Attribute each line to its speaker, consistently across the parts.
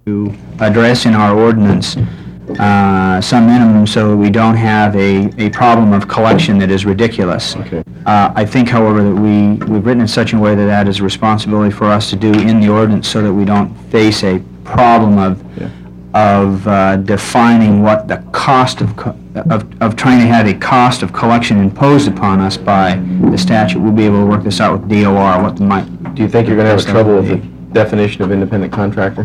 Speaker 1: to address in our ordinance some minimum so that we don't have a problem of collection that is ridiculous.
Speaker 2: Okay.
Speaker 1: I think, however, that we've written it in such a way that that is a responsibility for us to do in the ordinance so that we don't face a problem of defining what the cost of trying to have a cost of collection imposed upon us by the statute. We'll be able to work this out with DOR, what the might.
Speaker 2: Do you think you're going to have trouble with the definition of independent contractor?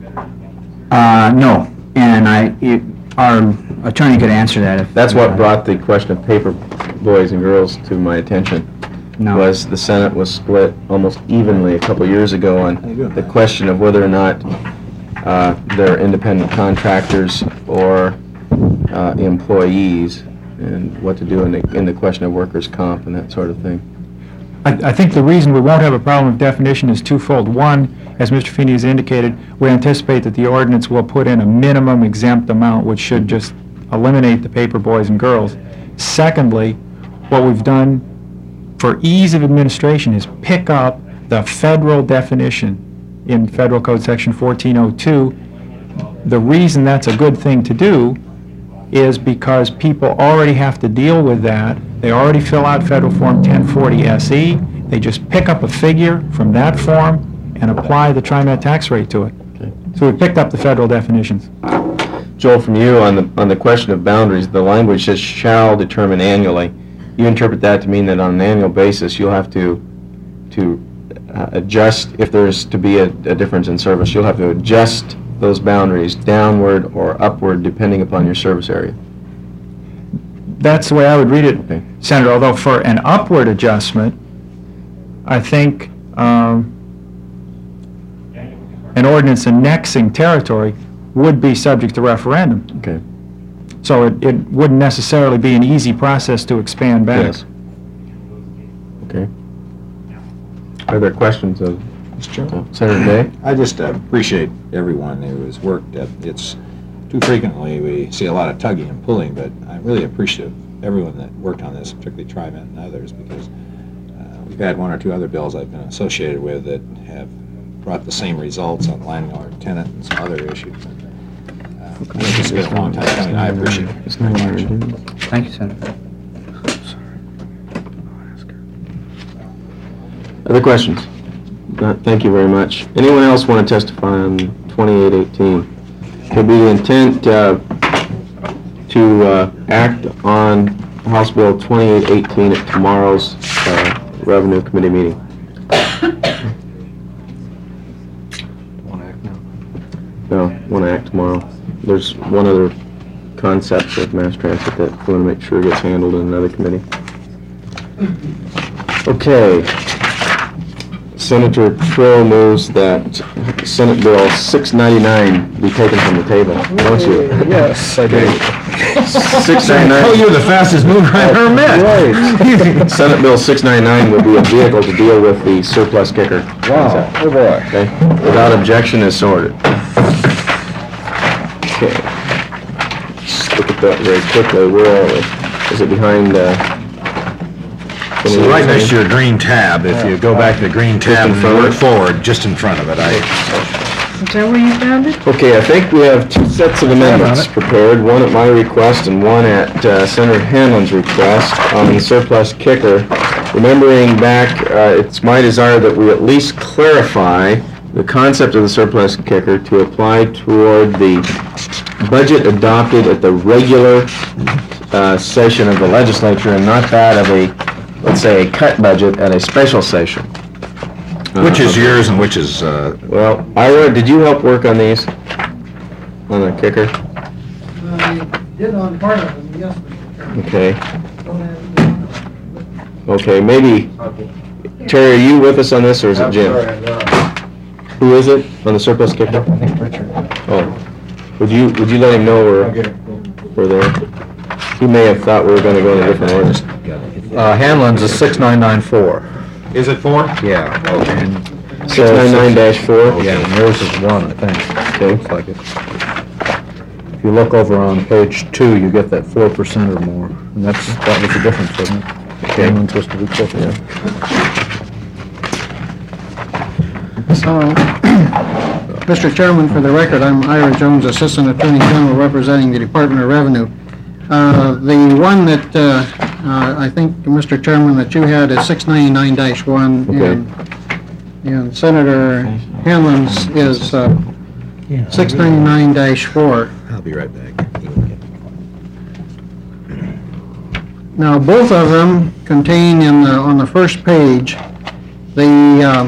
Speaker 1: No, and our attorney could answer that if...
Speaker 2: That's what brought the question of paper boys and girls to my attention.
Speaker 1: No.
Speaker 2: Was the Senate was split almost evenly a couple years ago on the question of whether or not they're independent contractors or employees, and what to do in the question of workers' comp and that sort of thing.
Speaker 3: I think the reason we won't have a problem with definition is twofold. One, as Mr. Feeney has indicated, we anticipate that the ordinance will put in a minimum exempt amount, which should just eliminate the paper boys and girls. Secondly, what we've done for ease of administration is pick up the federal definition in Federal Code Section 1402. The reason that's a good thing to do is because people already have to deal with that. They already fill out Federal Form 1040 SE. They just pick up a figure from that form and apply the TriMet tax rate to it.
Speaker 2: Okay.
Speaker 3: So we picked up the federal definitions.
Speaker 2: Joel, from you on the question of boundaries, the language says shall determine annually. You interpret that to mean that on an annual basis you'll have to adjust, if there's to be a difference in service, you'll have to adjust those boundaries downward or upward depending upon your service area.
Speaker 3: That's the way I would read it,
Speaker 2: Okay.
Speaker 3: Senator, although for an upward adjustment, I think an ordinance annexing territory would be subject to referendum.
Speaker 2: Okay.
Speaker 3: So it wouldn't necessarily be an easy process to expand back.
Speaker 2: Yes. Okay. Are there questions of Senator Day?
Speaker 4: I just appreciate everyone who has worked at it's too frequently we see a lot of tugging and pulling, but I'm really appreciative of everyone that worked on this, particularly TriMet and others, because we've had one or two other bills I've been associated with that have brought the same results on landlord-tenant and some other issues. I think it's been a long time coming. I appreciate it very much.
Speaker 1: Thank you, Senator.
Speaker 2: Other questions? Thank you very much. Anyone else want to testify on 2818? Could be the intent to act on House Bill 2818 at tomorrow's Revenue Committee meeting. No, want to act tomorrow. There's one other concept with mass transit that we want to make sure gets handled in another committee. Okay. Senator Trill moves that Senate Bill 699 be taken from the table, don't you?
Speaker 4: Yes, I do.
Speaker 2: 699.
Speaker 4: Oh, you're the fastest mover I've ever met.
Speaker 2: Right. Senate Bill 699 would be a vehicle to deal with the surplus kicker.
Speaker 4: Wow, oh boy.
Speaker 2: Okay, without objection is sorted. Okay. Let's look at that very quickly. Where are we? Is it behind,
Speaker 5: So right next to your green tab, if you go back to the green tab and work forward, just in front of it.
Speaker 6: Is that where you found it?
Speaker 2: Okay, I think we have two sets of amendments prepared, one at my request and one at Senator Hanlon's request on the surplus kicker. Remembering back, it's my desire that we at least clarify the concept of the surplus kicker to apply toward the budget adopted at the regular session of the legislature and not that of a, let's say, a cut budget at a special session.
Speaker 5: Which is yours and which is,
Speaker 2: Well, Ira, did you help work on these? On the kicker?
Speaker 7: I did on part of them, yes, Mr. Chairman.
Speaker 2: Okay.
Speaker 7: Don't have it.
Speaker 2: Okay, maybe, Terry, are you with us on this, or is it Jim? Who is it on the surplus kicker?
Speaker 4: I think Richard.
Speaker 2: Oh, would you let him know we're there? He may have thought we were going to go in a different order.
Speaker 4: Hanlon's is 6994.
Speaker 5: is it 4?
Speaker 4: Yeah. Okay.
Speaker 2: 699-4?
Speaker 4: Yeah, and yours is 1, I think.
Speaker 2: Okay.
Speaker 4: Looks like it. If you look over on page 2, you get that 4% or more, and that was the difference, wasn't it?
Speaker 2: Okay.
Speaker 4: Hanlon's supposed to be closer.
Speaker 7: Mr. Chairman, for the record, I'm Ira Jones, Assistant Attorney General representing the Department of Revenue. The one that I think, Mr. Chairman, that you had is 699-1, and Senator Hanlon's is 699-4.
Speaker 4: I'll be right back.
Speaker 7: Now, both of them contain on the first page the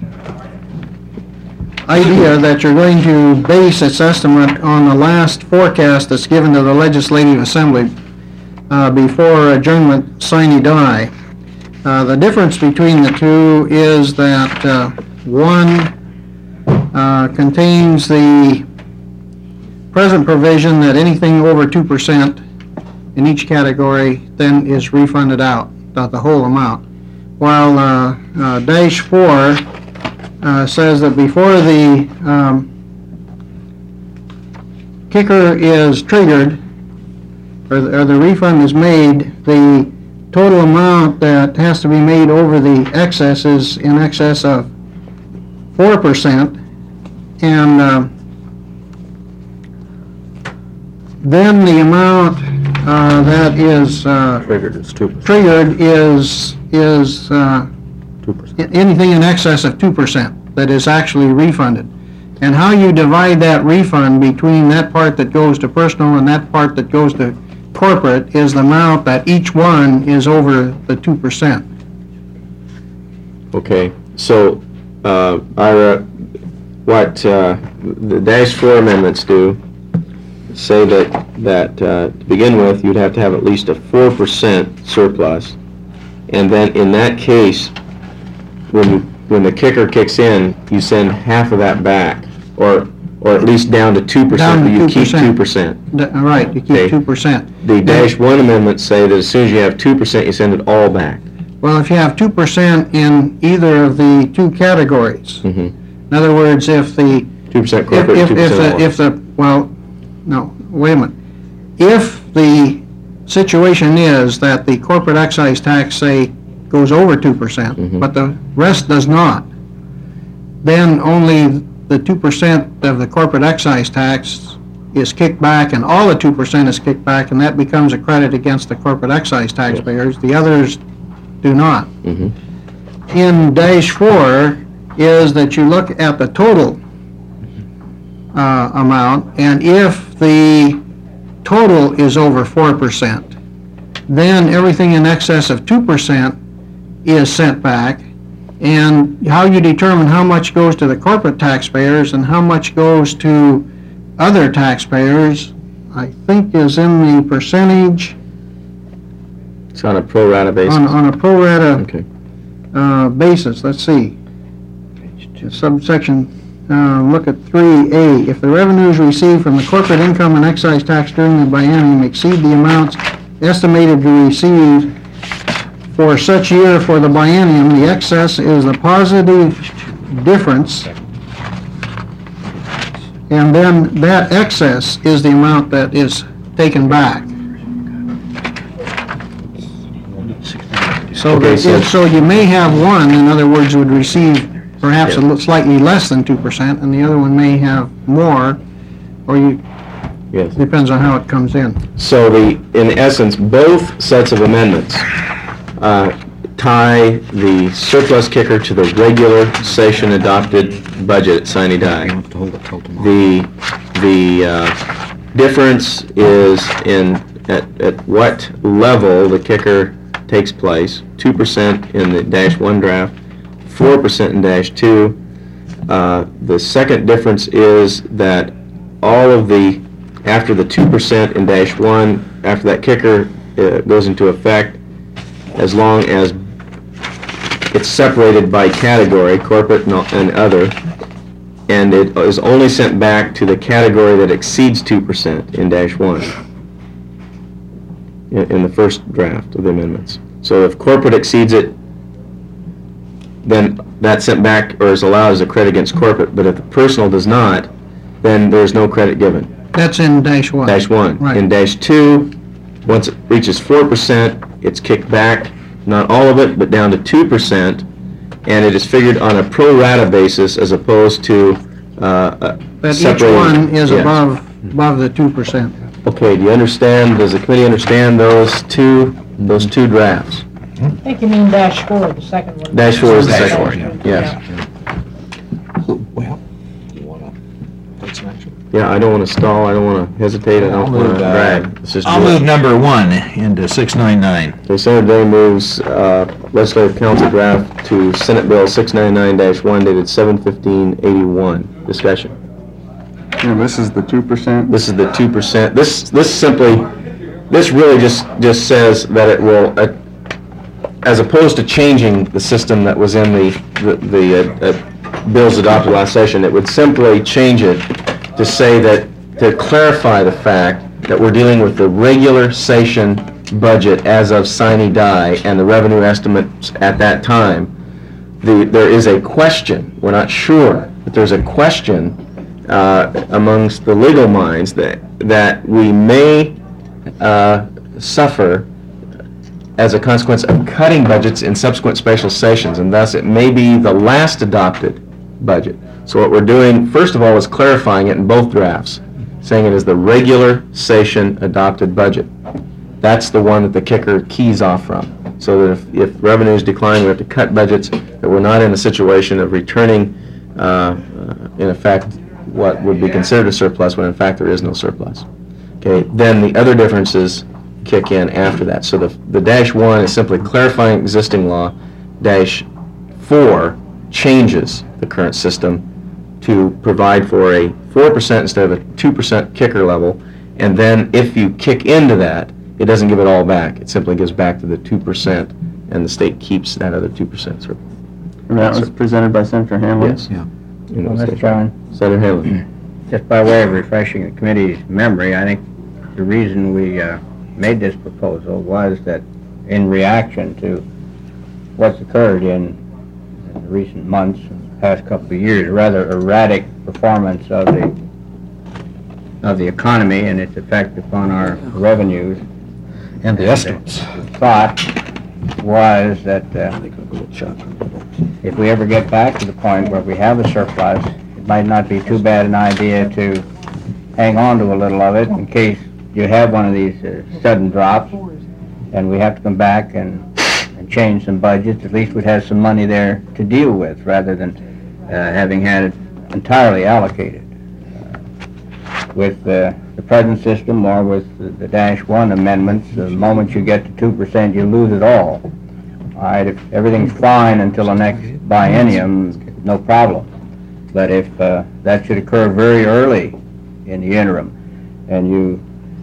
Speaker 7: idea that you're going to base its estimate on the last forecast that's given to the Legislative Assembly before adjournment sine die. The difference between the two is that one contains the present provision that anything over 2% in each category then is refunded out, not the whole amount. While dash 4 says that before the kicker is triggered, or the refund is made, the total amount that has to be made over the excess is in excess of 4%, and then the amount that is
Speaker 2: Triggered is 2%.
Speaker 7: triggered is 2%. Anything in excess of 2% that is actually refunded. And how you divide that refund between that part that goes to personal and that part that goes to corporate is the amount that each one is over the 2%.
Speaker 2: Okay, so, Ira, what the dash 4 amendments do say that to begin with, you'd have to have at least a 4% surplus, and then in that case, when the kicker kicks in, you send half of that back, or at least down to 2%,
Speaker 7: Down to
Speaker 2: but you keep
Speaker 7: 2%.
Speaker 2: 2%.
Speaker 7: Right, you
Speaker 2: Okay.
Speaker 7: keep 2%.
Speaker 2: The dash 1 amendments say that as soon as you have 2%, you send it all back.
Speaker 7: Well, if you have 2% in either of the two categories,
Speaker 2: Mm-hmm.
Speaker 7: in other words, if the
Speaker 2: 2% corporate, 2% all.
Speaker 7: wait a minute. If the situation is that the corporate excise tax, say, goes over 2%,
Speaker 2: Mhm.
Speaker 7: but the rest does not, then only the 2% of the corporate excise tax is kicked back, and all the 2% is kicked back, and that becomes a credit against the corporate excise taxpayers. The others do not.
Speaker 2: Mhm.
Speaker 7: In dash 4 is that you look at the total amount, and if the total is over 4%, then everything in excess of 2% is sent back, and how you determine how much goes to the corporate taxpayers and how much goes to other taxpayers, I think is in the percentage
Speaker 2: It's on a pro rata basis.
Speaker 7: on a pro rata
Speaker 2: Okay.
Speaker 7: basis. Let's see. Subsection, look at 3A. If the revenues received from the corporate income and excise tax during the biennium exceed the amounts estimated to receive for such year for the biennium, the excess is the positive difference, and then that excess is the amount that is taken back. So
Speaker 2: Okay,
Speaker 7: that so you may have one, in other words, would receive perhaps slightly less than 2%, and the other one may have more, or
Speaker 2: Yes.
Speaker 7: depends on how it comes in.
Speaker 2: So in essence, both sets of amendments tie the surplus kicker to the regular session adopted budget sine die. The difference is at what level the kicker takes place. 2% in the dash 1 draft, 4% in dash 2. The second difference is that all of the after the 2% in dash 1, after that kicker goes into effect, as long as it's separated by category, corporate and other, and it is only sent back to the category that exceeds 2% in dash 1, in the first draft of the amendments. So if corporate exceeds it, then that's sent back or is allowed as a credit against corporate, but if the personal does not, then there's no credit given.
Speaker 7: That's in dash 1.
Speaker 2: Dash 1.
Speaker 7: Right.
Speaker 2: In dash 2, once it reaches 4%, it's kicked back, not all of it, but down to 2%, and it is figured on a pro rata basis as opposed to
Speaker 7: But each
Speaker 2: separating-
Speaker 7: one is
Speaker 2: Yes.
Speaker 7: above the 2%.
Speaker 2: Okay, do you understand, does the committee understand those two drafts?
Speaker 6: I think you mean -4, the second one.
Speaker 2: -4 is the second
Speaker 4: Dash
Speaker 2: one, yes.
Speaker 4: Well, you want to take some action?
Speaker 2: Yeah, I don't want to stall, I don't want to hesitate, I don't want to drag. Let's just
Speaker 5: I'll
Speaker 2: do it.
Speaker 5: move number 1 into 699.
Speaker 2: Okay, Senator Day moves Legislative Council draft to Senate Bill 699-1 dated 7/15/81. Discussion.
Speaker 8: Yeah, this is the 2%.
Speaker 2: This is the 2%. This really just says that it will, as opposed to changing the system that was in the bills adopted last session, it would simply change it to say that, to clarify the fact that we're dealing with the regular session budget as of sine die and the revenue estimates at that time. There is a question, we're not sure, but there's a question amongst the legal minds that we may suffer as a consequence of cutting budgets in subsequent special sessions, and thus it may be the last adopted budget. So what we're doing, first of all, is clarifying it in both drafts, saying it is the regular session adopted budget. That's the one that the kicker keys off from. So that if revenues decline, we have to cut budgets, that we're not in a situation of returning, in effect, what would be considered a surplus when in fact there is no surplus. Okay, then the other differences kick in after that. So the -1 is simply clarifying existing law. -4 changes the current system to provide for a 4% instead of a 2% kicker level. And then if you kick into that, it doesn't give it all back. It simply gives back to the 2%, and the state keeps that other 2% surplus.
Speaker 8: And that was presented by Senator Hamlin?
Speaker 2: Yes.
Speaker 1: Yeah.
Speaker 2: You know,
Speaker 9: Well, Mr.
Speaker 2: state.
Speaker 9: Chairman,
Speaker 2: Senator Hanlon.
Speaker 9: just by way of refreshing the committee's memory, I think the reason we made this proposal was that in reaction to what's occurred in the recent months, past couple of years, rather erratic performance of the economy and its effect upon our revenues.
Speaker 5: And the estimates.
Speaker 9: The thought was that if we ever get back to the point where we have a surplus, it might not be too bad an idea to hang on to a little of it in case you have one of these sudden drops and we have to come back and change some budgets. At least we'd have some money there to deal with rather than having had it entirely allocated. With the present system or with the -1 amendments, the moment you get to 2%, you lose it all. All right, if everything's fine until the next biennium, no problem. But if that should occur very early in the interim, and you,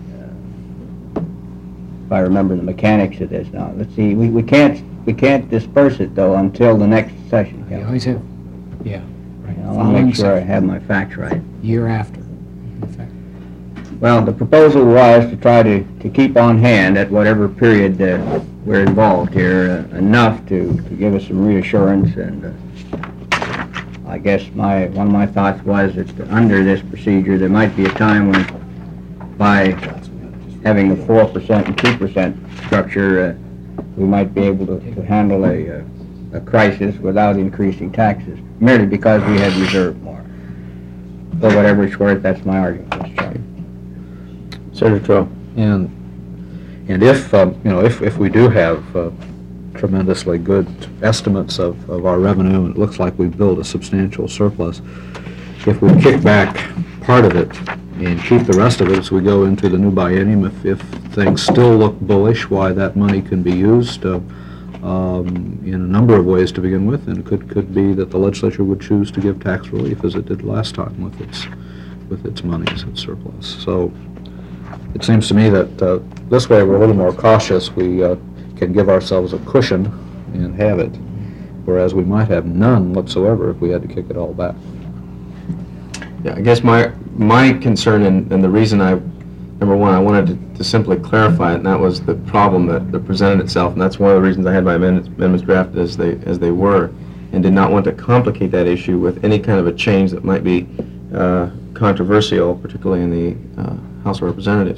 Speaker 9: if I remember the mechanics of this now, let's see, we can't disperse it though until the next session.
Speaker 10: You always have, yeah, right.
Speaker 9: I want to make sure I have my facts right.
Speaker 10: Year after, in fact.
Speaker 9: Well, the proposal was to try to keep on hand at whatever period we're involved here, enough to give us some reassurance, and I guess one of my thoughts was that under this procedure, there might be a time when, by having the 4% and 2% structure, we might be able to handle a crisis without increasing taxes, merely because we had reserved more. For whatever it's worth, that's my argument, Mr. Chairman.
Speaker 2: Senator Trout.
Speaker 11: And if, if we do have tremendously good estimates of our revenue, and it looks like we've built a substantial surplus, if we kick back part of it and keep the rest of it as we go into the new biennium, if things still look bullish, why that money can be used in a number of ways to begin with, and it could be that the legislature would choose to give tax relief as it did last time with its monies and surplus. So it seems to me that this way we're a little more cautious. We can give ourselves a cushion and have it, whereas we might have none whatsoever if we had to kick it all back.
Speaker 2: Yeah, I guess my concern and the reason number one, I wanted to simply clarify it, and that was the problem that presented itself, and that's one of the reasons I had my amendments drafted as they were, and did not want to complicate that issue with any kind of a change that might be controversial, particularly in the House of Representatives.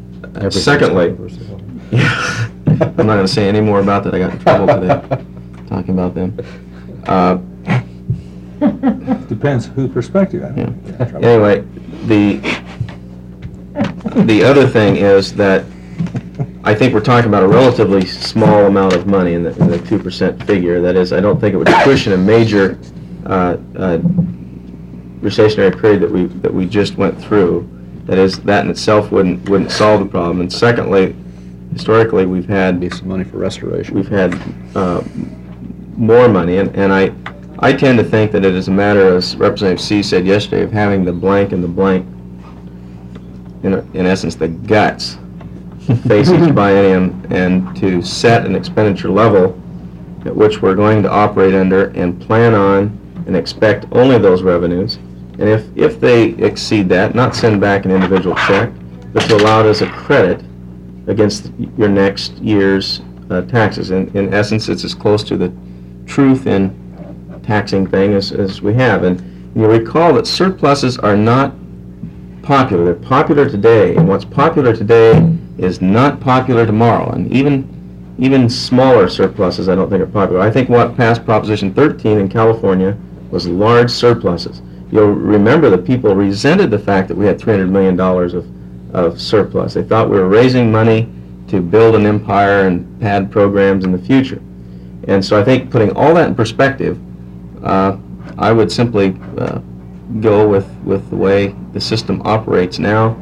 Speaker 2: Secondly, I'm not going to say any more about that. I got in trouble today. talking about them.
Speaker 4: Depends whose perspective.
Speaker 2: Anyway, the other thing is that I think we're talking about a relatively small amount of money in the 2% figure. That is, I don't think it would cushion a major recessionary period that we just went through. That is, that in itself wouldn't solve the problem. And secondly, historically, we've had
Speaker 11: Be some money for restoration.
Speaker 2: we've had more money, and I tend to think that it is a matter, as Representative C said yesterday, of having the blank and the blank, in essence, the guts, face each biennium, and to set an expenditure level at which we're going to operate under and plan on and expect only those revenues. And if they exceed that, not send back an individual check, but to allow it as a credit against your next year's taxes. In essence, it's as close to the truth in taxing thing as we have. And you recall that surpluses are not popular. They're popular today, and what's popular today is not popular tomorrow. And even smaller surpluses I don't think are popular. I think what passed Proposition 13 in California was large surpluses. You'll remember that people resented the fact that we had $300 million of surplus. They thought we were raising money to build an empire and pad programs in the future. And so I think putting all that in perspective, I would simply go with the way the system operates now,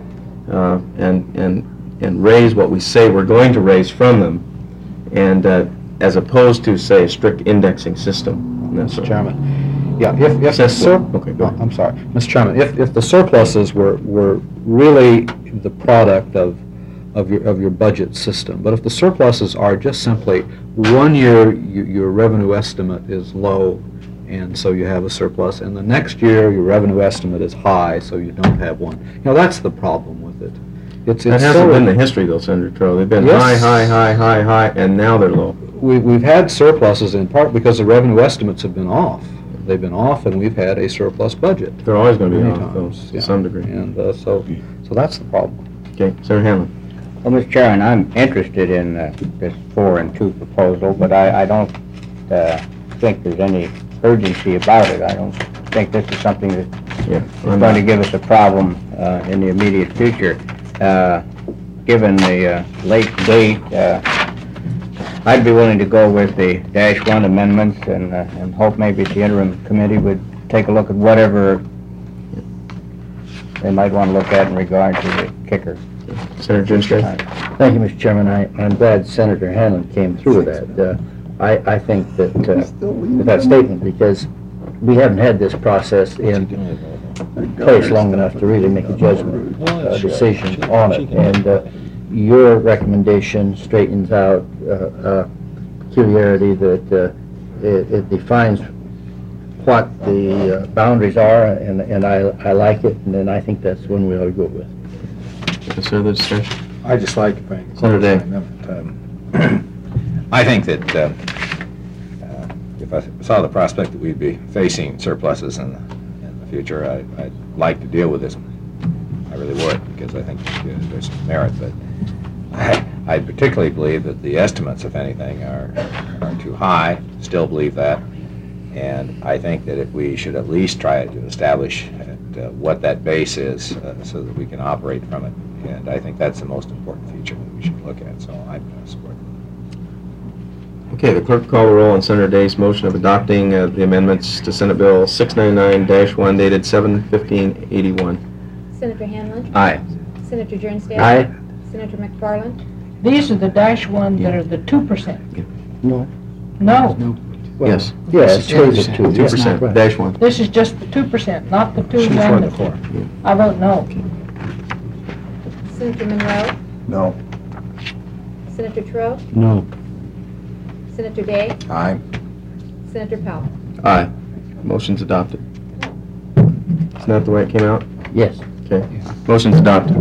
Speaker 2: and raise what we say we're going to raise from them, and as opposed to, say, a strict indexing system.
Speaker 11: Mr. Chairman, yeah, if the
Speaker 2: Okay, go ahead.
Speaker 11: I'm sorry, Mr. Chairman, if the surpluses were really the product of your budget system, but if the surpluses are just simply 1 year your revenue estimate is low, and so you have a surplus, and the next year your revenue estimate is high, so you don't have one. That's the problem with it.
Speaker 2: That hasn't been the history, though, Senator Trout. They've been high, and now they're low.
Speaker 11: We've had surpluses in part because the revenue estimates have been off. They've been off, and we've had a surplus budget.
Speaker 2: They're always going to be
Speaker 11: Many
Speaker 2: off, though,
Speaker 11: times,
Speaker 2: to some degree.
Speaker 11: And so that's the problem.
Speaker 2: Okay, Senator Hanlon.
Speaker 9: Well, Mr. Chairman, I'm interested in this 4 and 2 proposal, but I don't think there's any urgency about it. I don't think this is something that is going to give us a problem in the immediate future. Given the late date, I'd be willing to go with the -1 amendments and hope maybe the interim committee would take a look at whatever they might want to look at in regard to the kicker.
Speaker 2: Senator Jenstra.
Speaker 12: Thank you, Mr. Chairman. I'm glad Senator Hanlon came through with that. I think that with that statement, because we haven't had this process in place long enough to really make a judgment decision on it. And your recommendation straightens out peculiarity that it defines what the boundaries are, and I like it, and then I think that's one we ought to go with.
Speaker 2: Is there other discussion?
Speaker 4: I just like
Speaker 2: Senator Day.
Speaker 4: I think that if I saw the prospect that we'd be facing surpluses in the future, I'd like to deal with this. I really would, because I think there's some merit. But I particularly believe that the estimates, if anything, are too high. Still believe that. And I think that if we should at least try to establish what that base is so that we can operate from it. And I think that's the most important feature that we should look at. So I'm going to support it.
Speaker 2: Okay, the clerk will call the roll on Senator Day's motion of adopting the amendments to Senate Bill 699-1 dated 7/15/81.
Speaker 13: Senator Hanlon?
Speaker 2: Aye.
Speaker 13: Senator Jernstedt?
Speaker 9: Aye.
Speaker 13: Senator McFarland?
Speaker 6: These are the -1 that are the 2%.
Speaker 12: No.
Speaker 6: No,
Speaker 2: Yes.
Speaker 12: Yes, change it to
Speaker 2: 2%, -1.
Speaker 6: this is just the 2%, not the 2 and the 4. I vote no.
Speaker 13: Senator Monroe?
Speaker 8: No.
Speaker 13: Senator Trout?
Speaker 12: No.
Speaker 13: Senator Day?
Speaker 4: Aye.
Speaker 13: Senator Powell?
Speaker 2: Aye. Motion's adopted. Isn't that the way it came out?
Speaker 12: Yes.
Speaker 2: Okay. Motion's adopted.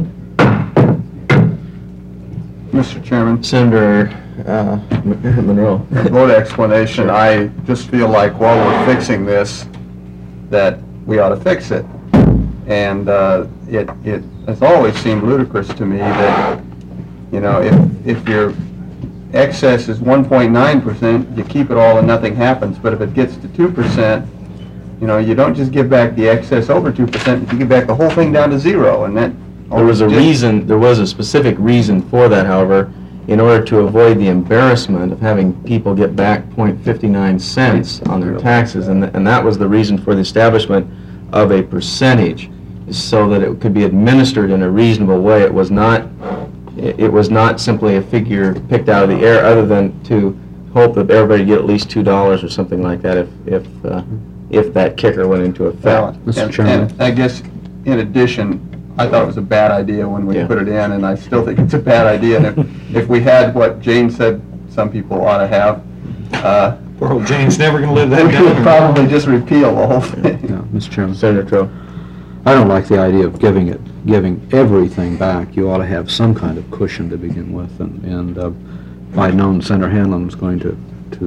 Speaker 8: Mr. Chairman,
Speaker 2: Senator Monroe.
Speaker 8: vote explanation, I just feel like while we're fixing this, that we ought to fix it. And it has always seemed ludicrous to me that, if you're excess is 1.9%, you keep it all and nothing happens. But if it gets to 2%, you know, you don't just give back the excess over 2%, you give back the whole thing down to zero, and that...
Speaker 2: There was a specific reason for that, however, in order to avoid the embarrassment of having people get back .59 cents on their taxes, and that was the reason for the establishment of a percentage, so that it could be administered in a reasonable way. It was not simply a figure picked out of the air, other than to hope that everybody get at least $2 or something like that if that kicker went into effect.
Speaker 8: And I guess, in addition, I thought it was a bad idea when we put it in, and I still think it's a bad idea. And if we had what Jane said some people ought to have,
Speaker 4: Poor old Jane's never going to live that
Speaker 8: we
Speaker 4: down.
Speaker 8: could probably just repeal the whole thing.
Speaker 11: Yeah, Mr. Chairman.
Speaker 2: Senator Trout.
Speaker 11: I don't like the idea of giving everything back. You ought to have some kind of cushion to begin with, and if I'd known Senator Hanlon was going to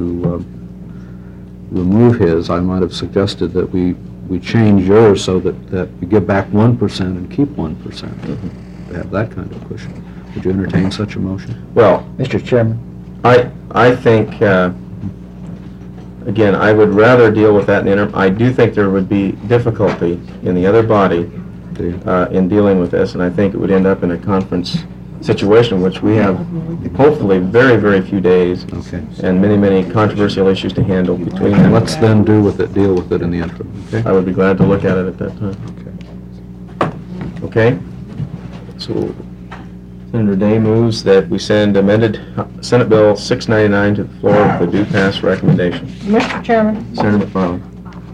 Speaker 11: remove his, I might have suggested that we change yours so that we give back 1% and keep 1%, to have that kind of cushion. Would you entertain such a motion?
Speaker 2: Well,
Speaker 12: Mr. Chairman?
Speaker 2: I think, again, I would rather deal with that in the interim. I do think there would be difficulty in the other body in dealing with this, and I think it would end up in a conference situation, which we have hopefully very, very few days, and many, many controversial issues to handle between them.
Speaker 11: Let's then deal with it in the interim, okay?
Speaker 2: I would be glad to look at it at that time. Okay? So, Senator Day moves that we send amended Senate Bill 699 to the floor with the due pass recommendation.
Speaker 6: Mr. Chairman,
Speaker 2: Senator McFarland.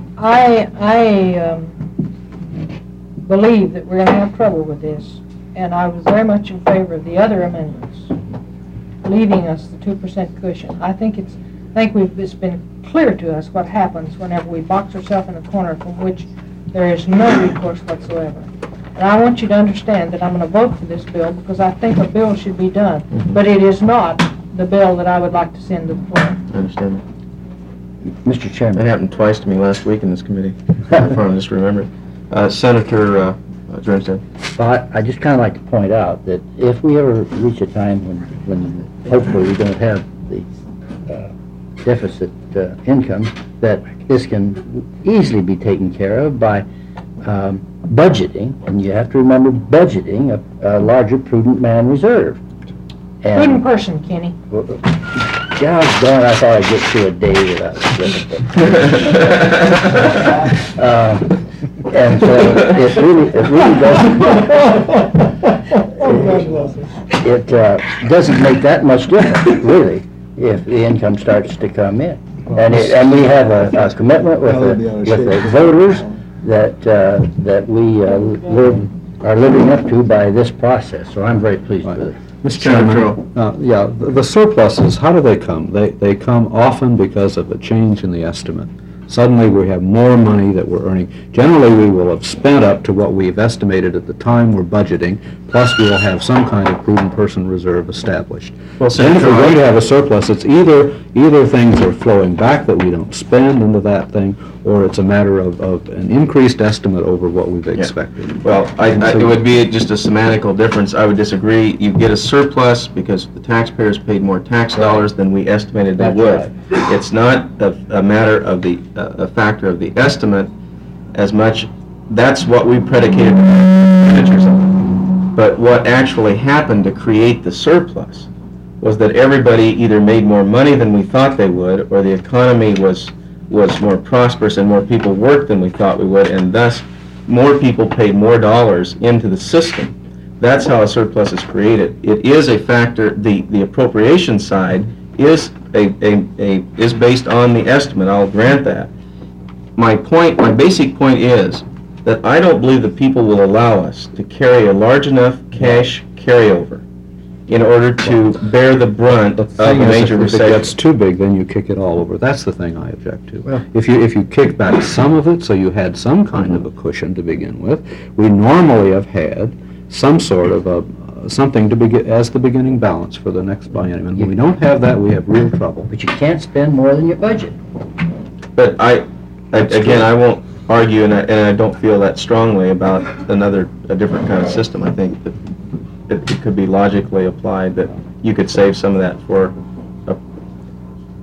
Speaker 6: I believe that we're going to have trouble with this, and I was very much in favor of the other amendments, leaving us the 2% cushion. I think it's been clear to us what happens whenever we box ourselves in a corner from which there is no recourse whatsoever. And I want you to understand that I'm going to vote for this bill because I think a bill should be done, but it is not the bill that I would like to send to the floor.
Speaker 2: I understand that.
Speaker 12: Mr. Chairman.
Speaker 2: That happened twice to me last week in this committee. I just remembered. Senator Drenstead.
Speaker 12: Well, I just kind of like to point out that if we ever reach a time when hopefully we don't have the deficit income, that this can easily be taken care of by budgeting, and you have to remember budgeting a larger prudent man reserve.
Speaker 6: Prudent person, Kenny.
Speaker 12: Gosh darn, I thought I'd get through a day without it. And so it really doesn't make that much difference, really, if the income starts to come in. And we have a commitment with the voters that we are living up to by this process, so I'm very pleased with it.
Speaker 11: Mr. Chairman, the surpluses, how do they come? They come often because of a change in the estimate. Suddenly we have more money that we're earning. Generally, we will have spent up to what we've estimated at the time we're budgeting, plus we'll have some kind of prudent person reserve established.
Speaker 2: Well,
Speaker 11: then if we're going to have a surplus, it's either things are flowing back that we don't spend into that thing, or it's a matter of an increased estimate over what we've expected.
Speaker 2: Well, it would be just a semantical difference. I would disagree. You get a surplus because the taxpayers paid more tax dollars than we estimated they would. It's not a matter of a factor of the estimate as much. That's what we predicated expenditures on. But what actually happened to create the surplus was that everybody either made more money than we thought they would, or the economy was more prosperous and more people worked than we thought we would, and thus more people paid more dollars into the system. That's how a surplus is created. It is a factor. The appropriation side is based on the estimate. I'll grant that. My basic point is that I don't believe that people will allow us to carry a large enough cash carryover in order to bear the brunt of a major recession.
Speaker 11: If it gets too big, then you kick it all over. That's the thing I object to. Well, if you kick back some of it, so you had some kind of a cushion to begin with, we normally have had some sort of something to begin as the beginning balance for the next biennium. And when we don't have that, we have real trouble.
Speaker 12: But you can't spend more than your budget.
Speaker 2: But I won't argue, and I don't feel that strongly about a different kind of system. I think that it could be logically applied that you could save some of that for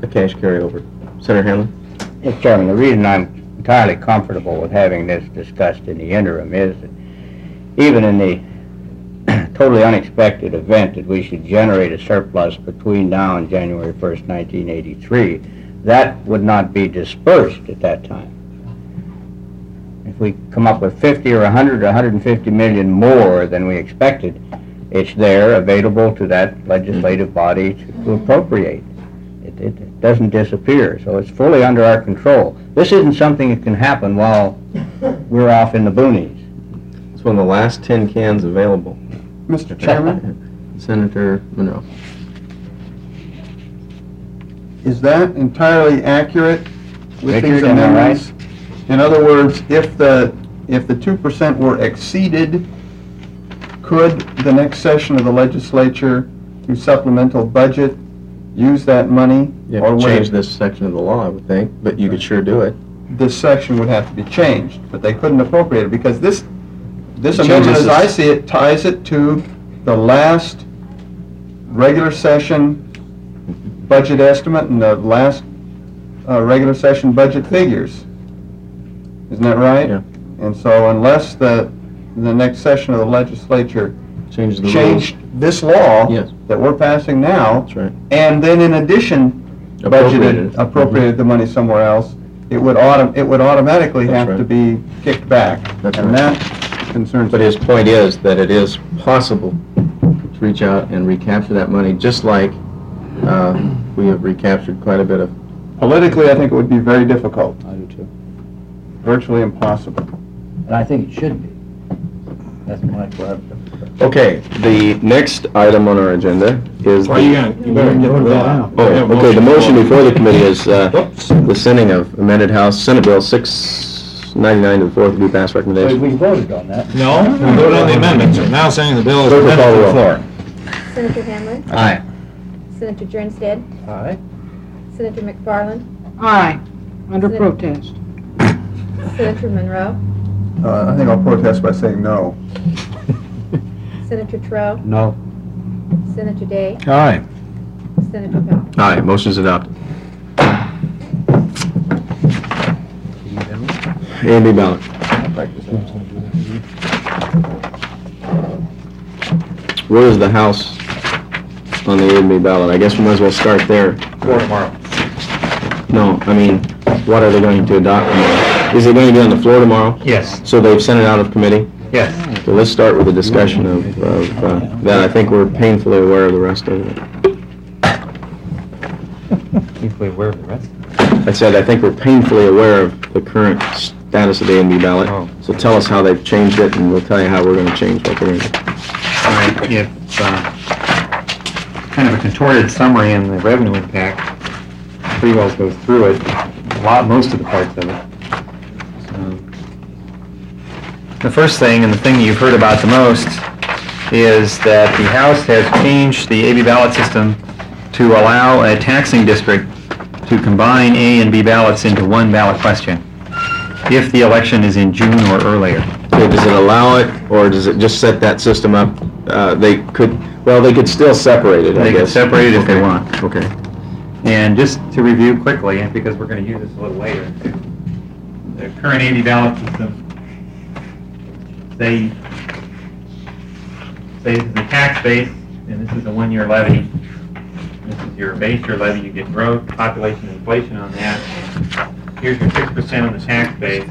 Speaker 2: a cash carryover. Senator Hanlon?
Speaker 9: Mr. Chairman, the reason I'm entirely comfortable with having this discussed in the interim is that even in the totally unexpected event that we should generate a surplus between now and January 1st, 1983, that would not be dispersed at that time. If we come up with 50 or 100 or 150 million more than we expected, it's there available to that legislative body to appropriate. It doesn't disappear, so it's fully under our control. This isn't something that can happen while we're off in the boonies.
Speaker 2: It's one of the last tin cans available.
Speaker 8: Mr. Chairman,
Speaker 2: Senator Monroe.
Speaker 8: is that entirely accurate with these
Speaker 9: Richard, am I right?
Speaker 8: amendments? In other words, if the 2% were exceeded, could the next session of the legislature, through supplemental budget, use that money?
Speaker 2: You
Speaker 8: Or
Speaker 2: have to
Speaker 8: would
Speaker 2: change
Speaker 8: it-
Speaker 2: this section of the law, I would think, but you could sure do it.
Speaker 8: This section would have to be changed, but they couldn't appropriate it, because this
Speaker 2: Changes
Speaker 8: amendment, as
Speaker 2: this-
Speaker 8: I see it, ties it to the last regular session budget estimate and the last regular session budget figures. Isn't that right?
Speaker 2: Yeah.
Speaker 8: And so unless the next session of the legislature
Speaker 2: Changes the rules.
Speaker 8: changed this law
Speaker 2: Yes.
Speaker 8: that we're passing now,
Speaker 2: That's right.
Speaker 8: and then in addition appropriated the money somewhere else, it would automatically
Speaker 2: That's
Speaker 8: have to
Speaker 2: right.
Speaker 8: be kicked back.
Speaker 2: That's
Speaker 8: And
Speaker 2: right.
Speaker 8: that concerns
Speaker 2: But
Speaker 8: me.
Speaker 2: his point is that it is possible to reach out and recapture that money, just like we have recaptured quite a bit of.
Speaker 8: Politically, I think it would be very difficult,
Speaker 11: I do too.
Speaker 8: virtually impossible.
Speaker 12: And I think it should be. That's my question.
Speaker 2: Okay, the next item on our agenda is
Speaker 4: Well, you better get that out.
Speaker 2: Oh, okay, the motion before the committee is the sending of amended House Senate Bill 699 to the floor to be passed
Speaker 12: So
Speaker 2: recommendation.
Speaker 12: we voted on that.
Speaker 4: No, we voted on the amendments. We're now saying the bill is
Speaker 2: Clerk will
Speaker 4: presented
Speaker 2: call
Speaker 4: to
Speaker 2: the
Speaker 4: the
Speaker 2: roll.
Speaker 4: floor.
Speaker 13: Senator Hanlon?
Speaker 9: Aye.
Speaker 13: Senator Jernstedt?
Speaker 12: Aye.
Speaker 13: Senator McFarland?
Speaker 6: Aye, under
Speaker 13: Sen-
Speaker 6: protest.
Speaker 13: Senator Monroe?
Speaker 8: I think I'll protest by saying no.
Speaker 13: Senator Trout?
Speaker 11: No.
Speaker 13: Senator Day?
Speaker 4: Aye.
Speaker 13: Senator Powell?
Speaker 2: Aye, motion is adopted. A and B ballot. Where is the House on the A and B ballot? I guess we might as well start there.
Speaker 3: For tomorrow.
Speaker 2: No, I mean, what are they going to adopt tomorrow? Is it going to be on the floor tomorrow?
Speaker 3: Yes,
Speaker 2: So they've sent it out of committee?
Speaker 3: yes.
Speaker 2: So let's start with a discussion of that. I think we're painfully aware of the rest of it.
Speaker 3: Painfully aware of the rest.
Speaker 2: I said, I think we're painfully aware of the current status of the A and B ballot.
Speaker 3: Oh.
Speaker 2: So tell us how they've changed it, and we'll tell you how we're going to change what we're going to do.
Speaker 3: All right, if, kind of a contorted summary in the revenue impact, pretty well goes through it, most of the parts of it. The first thing, and the thing that you've heard about the most, is that the House has changed the A-B ballot system to allow a taxing district to combine A and B ballots into one ballot question, if the election is in June or earlier.
Speaker 2: Okay, does it allow it, or does it just set that system up? They could still separate it, I
Speaker 3: They
Speaker 2: guess.
Speaker 3: can separate it if they want.
Speaker 2: Okay.
Speaker 3: And just to review quickly, and because we're going to use this a little later, the current A-B ballot system, say this is a tax base, and this is a one-year levy. This is your base year levy. You get growth, population, inflation on that. Here's your 6% on the tax base.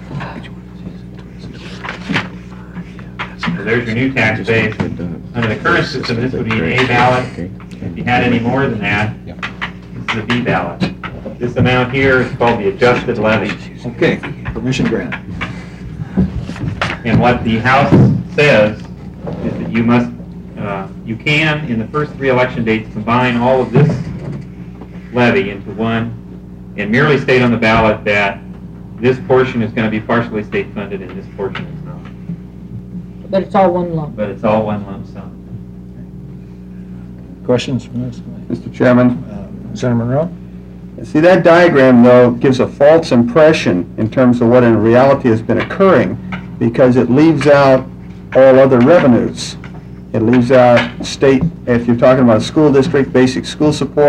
Speaker 3: So there's your new tax base. Under the current system, this would be an A ballot. If you had any more than that, this is a B ballot. This amount here is called the adjusted levy.
Speaker 4: Okay, permission granted.
Speaker 3: And what the House says is that you must, you can, in the first three election dates, combine all of this levy into one and merely state on the ballot that this portion is going to be partially state funded and this portion is not.
Speaker 6: But it's all one lump.
Speaker 3: But it's all one lump sum.
Speaker 4: Questions from this?
Speaker 8: Mr. Chairman?
Speaker 4: Senator Monroe?
Speaker 8: See, that diagram, though, gives a false impression in terms of what in reality has been occurring, because it leaves out all other revenues. It leaves out state, if you're talking about a school district, basic school support,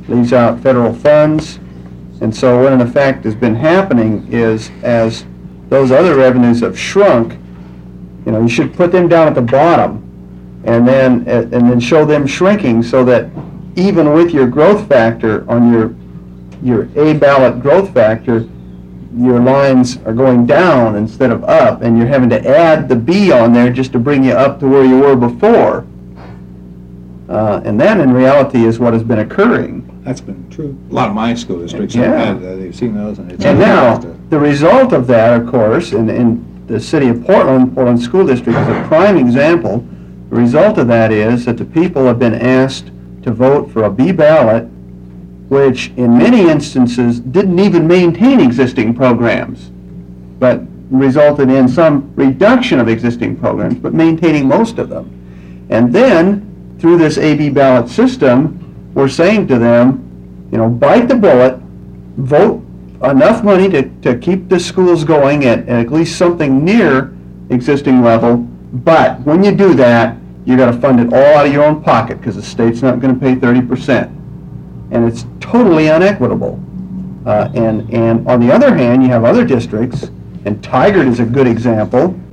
Speaker 8: leaves out federal funds. And so what in effect has been happening is, as those other revenues have shrunk, you know, you should put them down at the bottom and then show them shrinking, so that even with your growth factor on your A ballot growth factor, your lines are going down instead of up, and you're having to add the B on there just to bring you up to where you were before. And that, in reality, is what has been occurring.
Speaker 4: That's been true. A lot of my school districts
Speaker 8: Yeah.
Speaker 4: have had, they've seen those, and it's...
Speaker 8: And now, the result of that, of course, in the city of Portland School District is a prime example. The result of that is that the people have been asked to vote for a B ballot, which in many instances didn't even maintain existing programs, but resulted in some reduction of existing programs, but maintaining most of them. And then, through this AB ballot system, we're saying to them, you know, bite the bullet, vote enough money to keep the schools going at least something near existing level, but when you do that, you got to fund it all out of your own pocket, because the state's not going to pay 30%. And it's totally unequitable. And on the other hand, you have other districts, and Tigard is a good example,